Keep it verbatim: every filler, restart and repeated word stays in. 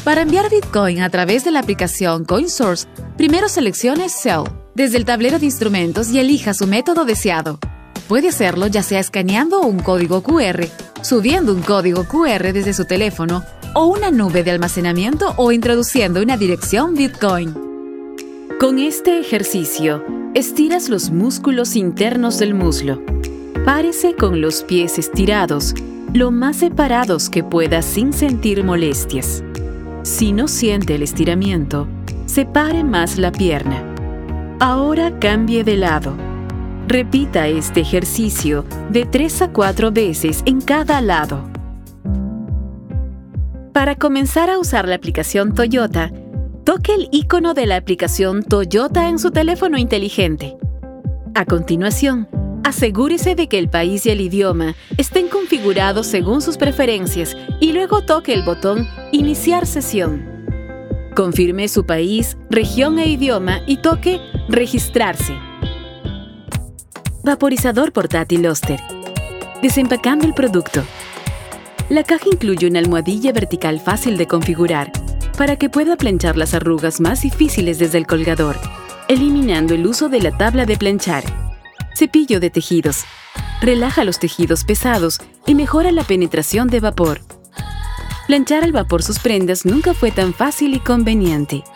Para enviar Bitcoin a través de la aplicación CoinSource, primero seleccione Sell desde el tablero de instrumentos y elija su método deseado. Puede hacerlo ya sea escaneando un código Q R, subiendo un código Q R desde su teléfono o una nube de almacenamiento o introduciendo una dirección Bitcoin. Con este ejercicio, estiras los músculos internos del muslo. Párese con los pies estirados, lo más separados que pueda sin sentir molestias. Si no siente el estiramiento, separe más la pierna. Ahora cambie de lado. Repita este ejercicio de tres a cuatro veces en cada lado. Para comenzar a usar la aplicación Toyota, toque el icono de la aplicación Toyota en su teléfono inteligente. A continuación, asegúrese de que el país y el idioma estén configurados según sus preferencias y luego toque el botón Iniciar sesión. Confirme su país, región e idioma y toque Registrarse. Vaporizador portátil Oster. Desempacando el producto. La caja incluye una almohadilla vertical fácil de configurar para que pueda planchar las arrugas más difíciles desde el colgador, eliminando el uso de la tabla de planchar. Cepillo de tejidos. Relaja los tejidos pesados y mejora la penetración de vapor. Planchar al vapor sus prendas nunca fue tan fácil y conveniente.